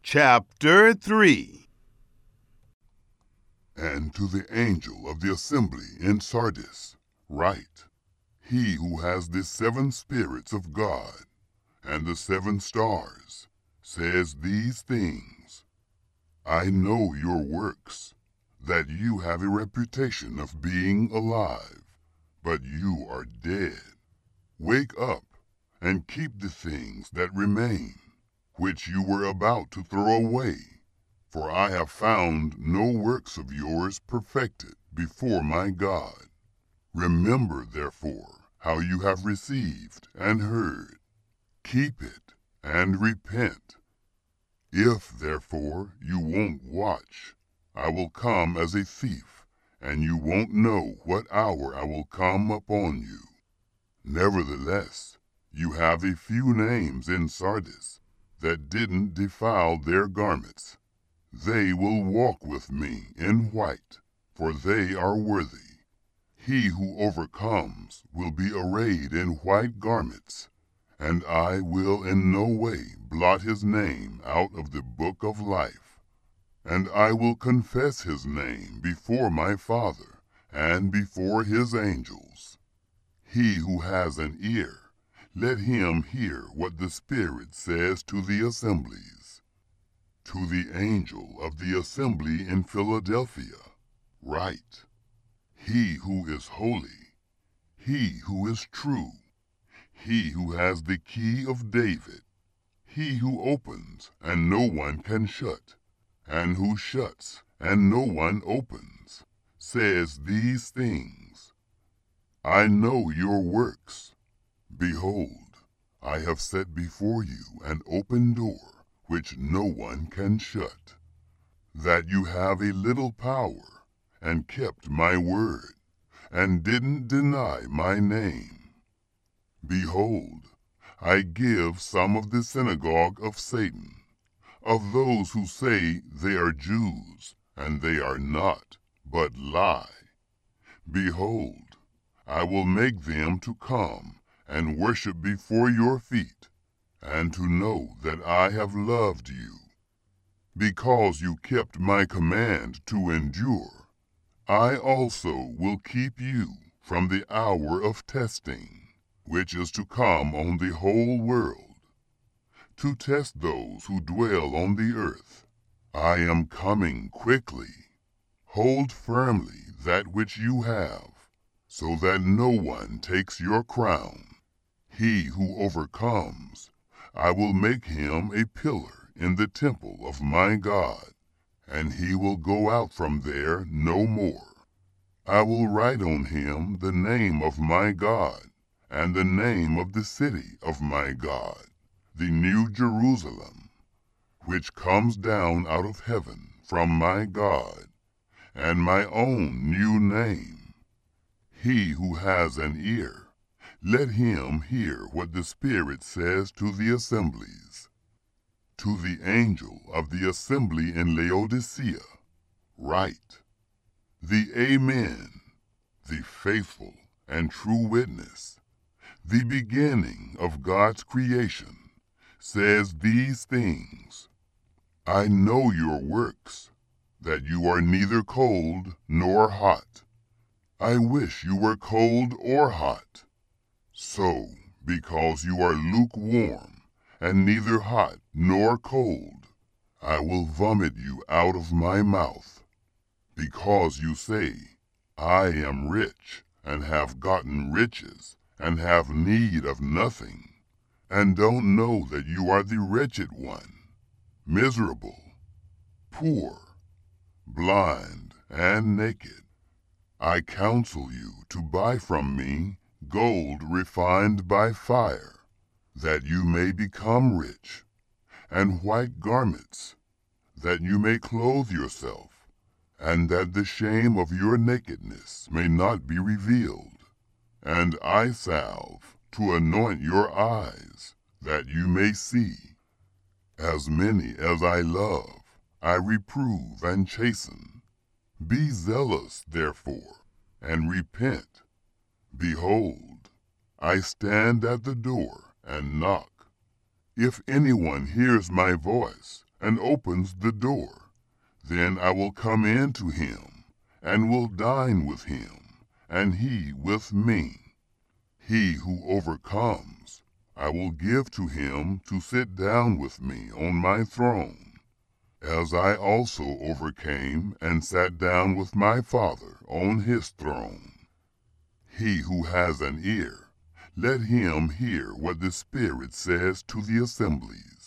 Chapter 3. And to the angel of the assembly in Sardis write, He who has the 7 spirits of God and the 7 stars says these things, I know your works, that you have a reputation of being alive, but you are dead. Wake up and keep the things that remain, which you were about to throw away. For I have found no works of yours perfected before my God. Remember, therefore, how you have received and heard. Keep it and repent. If, therefore, you won't watch, I will come as a thief, and you won't know what hour I will come upon you. Nevertheless, you have a few names in Sardis that didn't defile their garments. They will walk with me in white, for they are worthy. He who overcomes will be arrayed in white garments, and I will in no way blot his name out of the book of life. And I will confess his name before my Father and before his angels. He who has an ear, let him hear what the Spirit says to the assemblies. To the angel of the assembly in Philadelphia write, He who is holy, he who is true, he who has the key of David, he who opens and no one can shut, and who shuts and no one opens, says these things. I know your works. Behold, I have set before you an open door, which no one can shut, that you have a little power, and kept my word, and didn't deny my name. Behold, I give some of the synagogue of Satan, of those who say they are Jews, and they are not, but lie. Behold, I will make them to come and worship before your feet, and to know that I have loved you. Because you kept my command to endure, I also will keep you from the hour of testing, which is to come on the whole world, to test those who dwell on the earth. I am coming quickly. Hold firmly that which you have, so that no one takes your crown. He who overcomes, I will make him a pillar in the temple of my God, and he will go out from there no more. I will write on him the name of my God, and the name of the city of my God, the New Jerusalem, which comes down out of heaven from my God, and my own new name. He who has an ear, let him hear what the Spirit says to the assemblies. To the angel of the assembly in Laodicea write, The Amen, the faithful and true witness, the beginning of God's creation, says these things. I know your works, that you are neither cold nor hot. I wish you were cold or hot. So, because you are lukewarm, and neither hot nor cold, I will vomit you out of my mouth. Because you say, I am rich, and have gotten riches, and have need of nothing, and don't know that you are the wretched one, miserable, poor, blind, and naked. I counsel you to buy from me gold refined by fire, that you may become rich, and white garments, that you may clothe yourself, and that the shame of your nakedness may not be revealed, and eye salve to anoint your eyes, that you may see. As many as I love, I reprove and chasten. Be zealous, therefore, and repent. Behold, I stand at the door and knock. If anyone hears my voice and opens the door. Then I will come in to him, and will dine with him, and he with me. He who overcomes, I will give to him to sit down with me on my throne, as I also overcame and sat down with my Father on his throne. He who has an ear, let him hear what the Spirit says to the assemblies.